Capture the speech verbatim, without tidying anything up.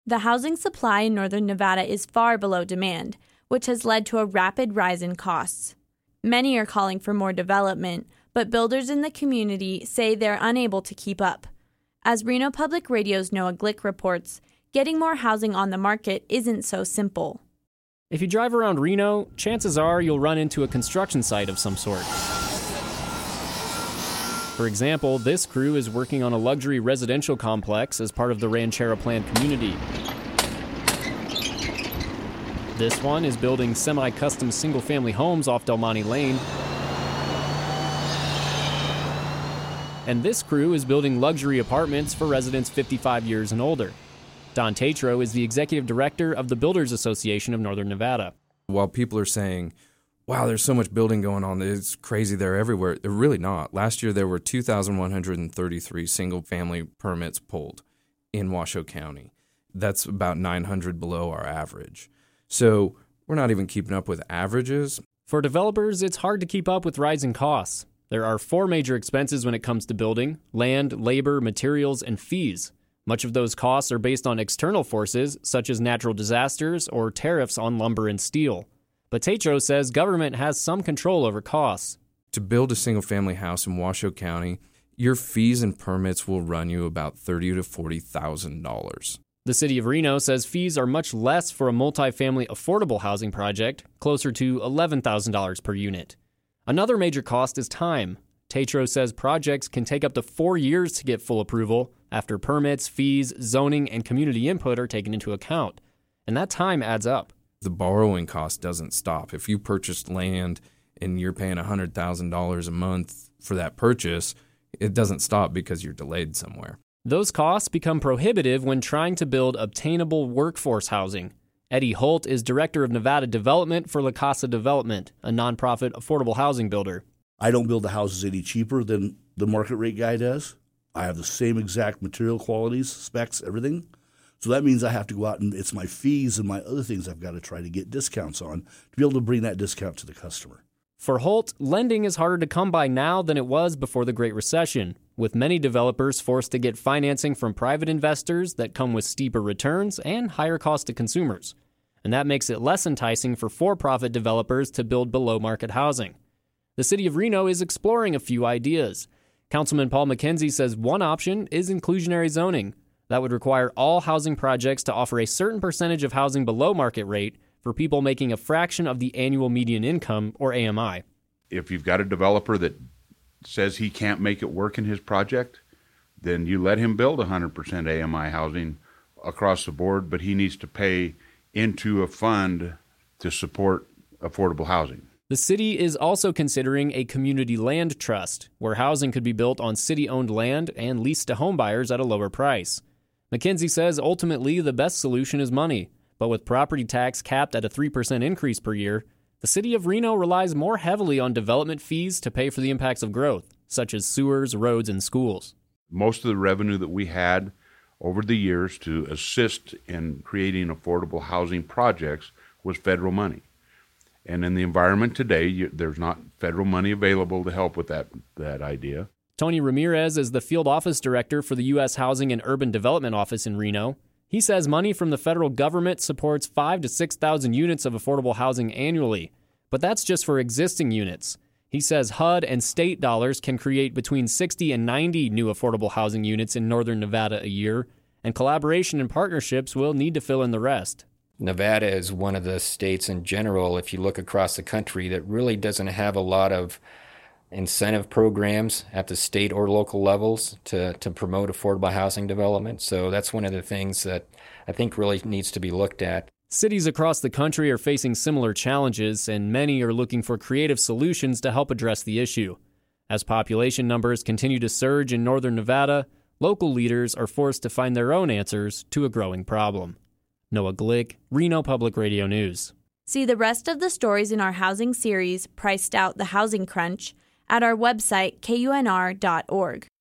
The housing supply in northern Nevada is far below demand, which has led to a rapid rise in costs. Many are calling for more development, but builders in the community say they're unable to keep up. As Reno Public Radio's Noah Glick reports, getting more housing on the market isn't so simple. If you drive around Reno, chances are you'll run into a construction site of some sort. For example, this crew is working on a luxury residential complex as part of the Ranchera planned community. This one is building semi-custom single-family homes off Del Monte Lane. And this crew is building luxury apartments for residents fifty-five years and older. Don Tatro is the executive director of the Builders Association of Northern Nevada. While people are saying, wow, there's so much building going on, it's crazy, they're everywhere, they're really not. Last year there were two thousand one hundred thirty-three single-family permits pulled in Washoe County. That's about nine hundred below our average. So we're not even keeping up with averages. For developers, it's hard to keep up with rising costs. There are four major expenses when it comes to building: land, labor, materials, and fees. Much of those costs are based on external forces, such as natural disasters or tariffs on lumber and steel. But Tatro says government has some control over costs. To build a single-family house in Washoe County, your fees and permits will run you about thirty thousand to forty thousand dollars. The city of Reno says fees are much less for a multifamily affordable housing project, closer to eleven thousand dollars per unit. Another major cost is time. Tatro says projects can take up to four years to get full approval after permits, fees, zoning, and community input are taken into account. And that time adds up. The borrowing cost doesn't stop. If you purchased land and you're paying one hundred thousand dollars a month for that purchase, it doesn't stop because you're delayed somewhere. Those costs become prohibitive when trying to build obtainable workforce housing. Eddie Holt is director of Nevada Development for La Casa Development, a nonprofit affordable housing builder. I don't build the houses any cheaper than the market rate guy does. I have the same exact material qualities, specs, everything. So that means I have to go out and it's my fees and my other things I've got to try to get discounts on to be able to bring that discount to the customer. For Holt, lending is harder to come by now than it was before the Great Recession, with many developers forced to get financing from private investors that come with steeper returns and higher cost to consumers. And that makes it less enticing for for-profit developers to build below-market housing. The city of Reno is exploring a few ideas. Councilman Paul McKenzie says one option is inclusionary zoning. That would require all housing projects to offer a certain percentage of housing below market rate for people making a fraction of the annual median income, or A M I. If you've got a developer that says he can't make it work in his project, then you let him build one hundred percent A M I housing across the board, but he needs to pay into a fund to support affordable housing. The city is also considering a community land trust, where housing could be built on city-owned land and leased to homebuyers at a lower price. McKenzie says ultimately the best solution is money, but with property tax capped at a three percent increase per year, the city of Reno relies more heavily on development fees to pay for the impacts of growth, such as sewers, roads, and schools. Most of the revenue that we had over the years to assist in creating affordable housing projects was federal money. And in the environment today, you, there's not federal money available to help with that, that idea. Tony Ramirez is the field office director for the U S Housing and Urban Development Office in Reno. He says money from the federal government supports five to six thousand units of affordable housing annually, but that's just for existing units. He says H U D and state dollars can create between sixty and ninety new affordable housing units in northern Nevada a year, and collaboration and partnerships will need to fill in the rest. Nevada is one of the states in general, if you look across the country, that really doesn't have a lot of incentive programs at the state or local levels to, to promote affordable housing development. So that's one of the things that I think really needs to be looked at. Cities across the country are facing similar challenges, and many are looking for creative solutions to help address the issue. As population numbers continue to surge in northern Nevada, local leaders are forced to find their own answers to a growing problem. Noah Glick, Reno Public Radio News. See the rest of the stories in our housing series, Priced Out: The Housing Crunch, at our website, K U N R dot org.